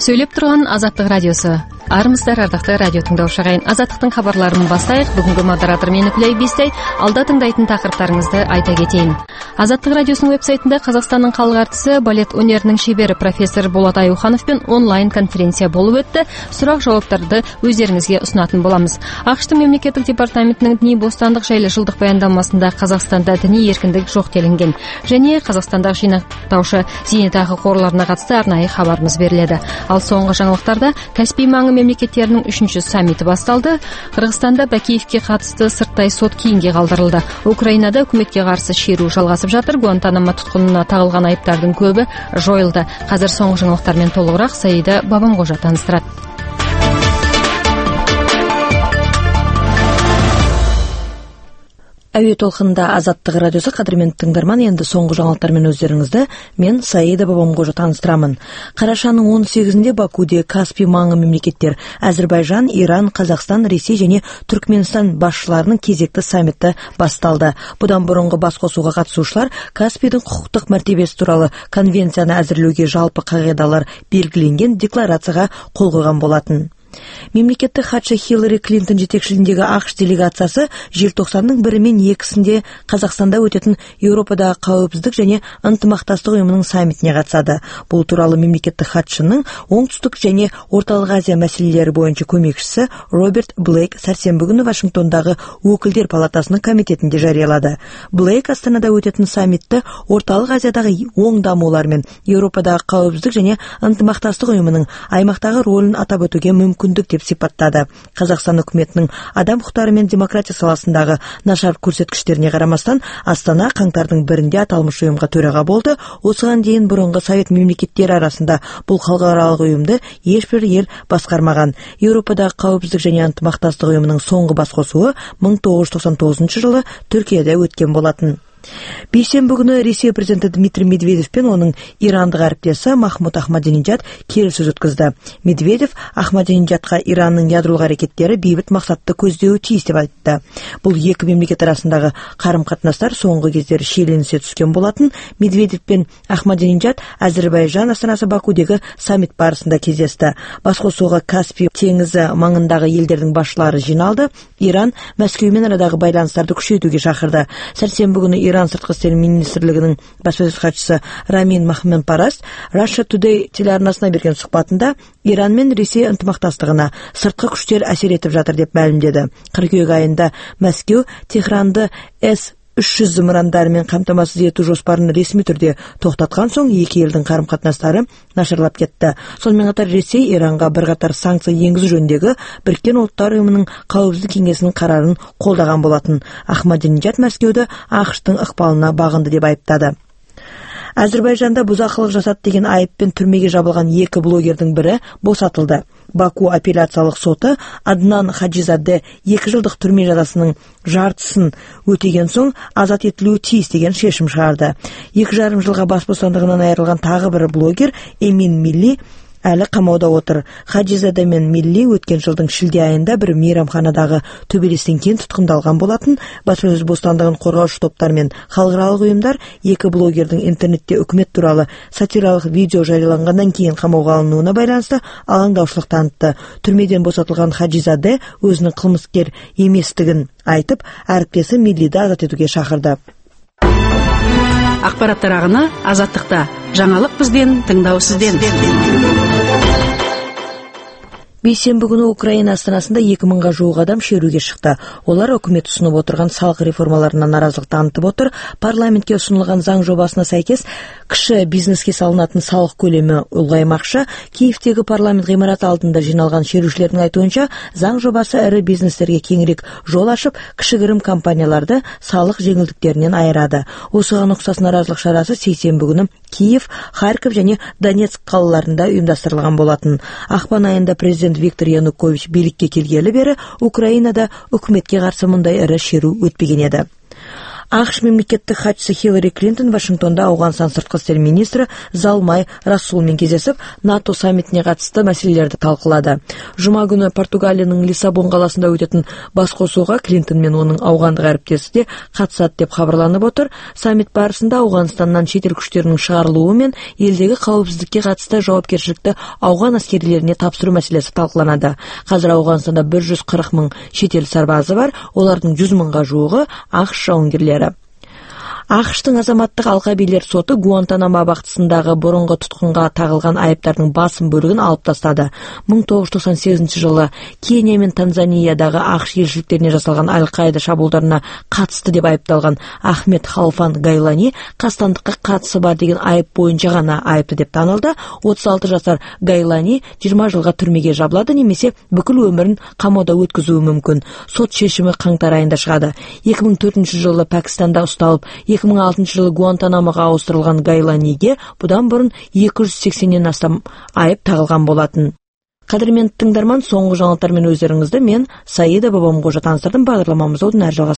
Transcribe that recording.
Сөйлеп тұрған Азаттық радиосы. Армысыздар, ардақты радио тыңдаушы ағайын. Азаттықтың хабарларын бастайық. Бүгінгі модератор мен Күләй Бестай. Алда тыңдайтын тақырыптарыңызды айта кетейін. Азаттық радиосының веб-сайтында Қазақстанның халық әртісі, балет өнерінің шебері профессор Болат Аюхановпен онлайн конференция болып өтті. Сұрақ-жауаптарды өздеріңізге ұсынатын боламыз. ақш-тың мемлекеттік департаментінің діни бостандық жайлы жылдық баяндамасында Қазақстанда діни еркіндік жоқ делінген. Және Қазақстандағы жинақтаушы зейнетақы қорларына қатысты арнайы хабарымыз беріледі. Ал соңғы жаңалықтарда Каспий маңы мемлекеттерінің 3-ші саммиті басталды. Қырғызстанда Бакиевке қатысты сырттай сот кейінге қалдырылды. Украинада үкіметке қарсы шеру жалғасып жатыр. Гуантанамо тұтқынына тағылған айыптардың көбі жойылды. Қазір соңғы жаңалықтармен толығырақ Саида Бабамқожа таныстырады. Әуе толқынында Азаттық радиосы. Қадірменді тыңдарман, енді соңғы жаңалықтармен өздеріңізді мен Саида Бабамқожа таныстырамын. Қарашаның 18-інде Бакуде Каспий маңы мемлекеттер Әзірбайжан, Иран, Қазақстан, Ресей және Түркменстан басшыларының кезекті саммиті басталды. Бұдан бұрынғы басқосуға қатысушылар Каспийдің құқықтық мәртебесі туралы конвенцияны әзірлеуге жалпы қағидалар белгіленген декларацияға қол қойған болатын. Мемлекеттік хатшы Хиллари Клинтон жетекшілігіндегі ақш делегациясы желтоқсанның 1 мен 2-сінде Қазақстанда өтетін Еуропадағы қауіпсіздік және ынтымақтастық ұйымының саммитіне қатысады. Бұл туралы мемлекеттік хатшының оңтүстік және орталық Азия мәселелері бойынша көмекшісі Роберт Блейк сәрсенбі күні Вашингтондағы өкілдер палатасының комитетінде жариялады. Блейк Астанада өтетін саммитті орталық Азиядағы оң дамулар мен Еуропадағы қауіпсіздік және ынтымақтастық ұйымының аймақтағы рөлін атап өтуге мүмкіндік деп сипаттады. Қазақстан үкіметінің адам құқықтары мен демократия саласындағы нашар көрсеткіштеріне қарамастан Астана қаңтардың 1-інде аталмыш ұйымға төраға болды. Осыған дейін бұрынғы совет мемлекеттері арасында бұл халықаралық ұйымды ешбір ел басқармаған. Еуропадағы қауіпсіздік және ынтымақтастық ұйымының соңғы басқосуы 1999 жылы Түркияда өткен болатын. Бейсенбі күні Ресей президенті Дмитрий Медведев пен оның ирандық әріптесі Махмуд Ахмадинеджад келіссөз өткізді. Медведев Ахмадинеджадқа Иранның ядролық әрекеттері бейбіт мақсатты көздеуі тиіс деп айтты. Бұл екі мемлекет арасындағы қарым-қатынастар соңғы кездері шиеленісе түскен болатын. Медведев пен Ахмадинеджад Әзірбайжан астанасы Бакудегі саммит барысында кездесті. Басқосуға Каспий теңізі маңындағы елдердің басшылары жиналды. Иран Мәскеумен арадағы байланыстарды күшейтуге шақырды. Сәрсенбі күні Иран сыртқы істер министрлігінің баспасөз хатшысы Рамин Махменпарас Russia Today телеарнасына берген сұхбатында Иран мен Ресей ынтымақтастығына сыртқы күштер әсер етіп жатыр деп мәлімдеді. Қыркүйек айында Мәскеу Техранды С-300 зымырандарымен қамтамасыз ету жоспарын ресми түрде тоқтатқан соң екі елдің қарым-қатынастары нашарлап кетті. Сонымен қатар Ресей Иранға бірқатар санкция енгізу жөніндегі Біріккен ұлттар ұйымының қауіпсіздік кеңесінің қарарын қолдаған болатын. Ахмадинеджад Мәскеуді ақш-тың ықпалына бағынды деп айыптады. Әзірбайжанда бұзақылық жасады деген айыппен түрмеге жабылған екі блогердің бірі босатылды. Баку апелляциялық соты Аднан Хаджизаде 2 жылдық түрме жазасының жартысын өтеген соң азат етілуі тиіс деген шешім шығарды. 2,5 жылға бас бостандығынан айырылған тағы бір блогер Эмин Милли әлі қамауда отыр. Хаджизаде мен Милли өткен жылдың шілде айында бір мейрамханадағы төбелестен кейін тұтқындалған болатын. Баспасөз бостандығын қорғаушы топтар мен халықаралық ұйымдар екі блогердің интернетте үкімет туралы сатиралық видео жарияланғаннан кейін қамауға алынуына байланысты алаңдаушылық танытты. Түрмеден босатылған Хаджизаде өзінің қылмыскер еместігін айтып, әріптесі Миллиді азат етуге шақырды. Ақпараттар ағыны Азаттықта. Жаңалық бізден, тыңдау сізден. Бейсенбі күні Украина астанасында 2000-ға жуық адам шеруге шықты. Олар үкімет ұсынып отырған салық реформаларына наразылық танытып отыр. Парламентке ұсынылған заң жобасына сәйкес кіші бизнеске салынатын салық көлемі ұлғаймақшы. Киевтегі парламент ғимараты алдында жиналған шерушілердің айтуынша, заң жобасы ірі бизнестерге кеңірек жол ашып, кішігірім компанияларды салық жеңілдіктерінен айырады. Осыған ұқсас наразылық шарасы сейсенбі күні Киев, Харьков және Донецк қалаларында ұйымдастырылған болатын. Ақпан айында президент Виктор Янукович билікке келгелі бері Украинада үкіметке қарсы мұндай ірі шеру өтпеген еді. АКШ мемлекеттик катчысы Хиллари Клинтон Вашингтонда Ауганстан сырткы иштер министри Залмай Расулмен кездесип, НАТО саммитине катысты маселелерди талкуулады. Жума күнү Португалиянын Лиссабон каласында өтөтүн баскосууга Клинтон менен анын аугандык ариптеси де катышат деп кабарланып отур. Саммит барысында Ауганстандан чет эл күчтөрүнүн чыгарылуу менен элдеги кабылсыздыкка катысты жоопкерчиликти ауган аскерлерине тапшыруу маселеси талкууланады. Азыр Ауганстанда 140 000 чет эл сарбазы бар, олардын 100 000га жуугу АКШ жауынгерлери. АКШтын азаматтык алкабилер соту Гуантанамо абактысындагы борунго туткунга тагылган айыптардын басым бөлүгүн алып тастады. 1998-жылы Кения менен Танзаниядагы АКШ элчиликтерине жасалган Аль-Каида шабуулдарына катышты деп айыпталган Ахмед Халфан Гайлани кастандыкка катысы бар деген айып боюнча гана айыпты деп танылды. 36 жашар Гайлани 20 жылга түрмөгө жабылады немесе бүкүл өмүрүн камоодо өткөзүүгө мүмкүн. Сот чечими каңтар айында чыгады. 2004-жылы Пакистанда ушталып, 2006-жылы Гуантанамоға ауыстырылған Гайланиге бұдан бұрын 280-нен астам айып тағылған болатын. Кадырмен тыңдарман, соңғы жаңалықтармен өздеріңізді мен Саида Бабамқожа таныстырдым. Бағдарламамызды одан әрі жалғастырамыз.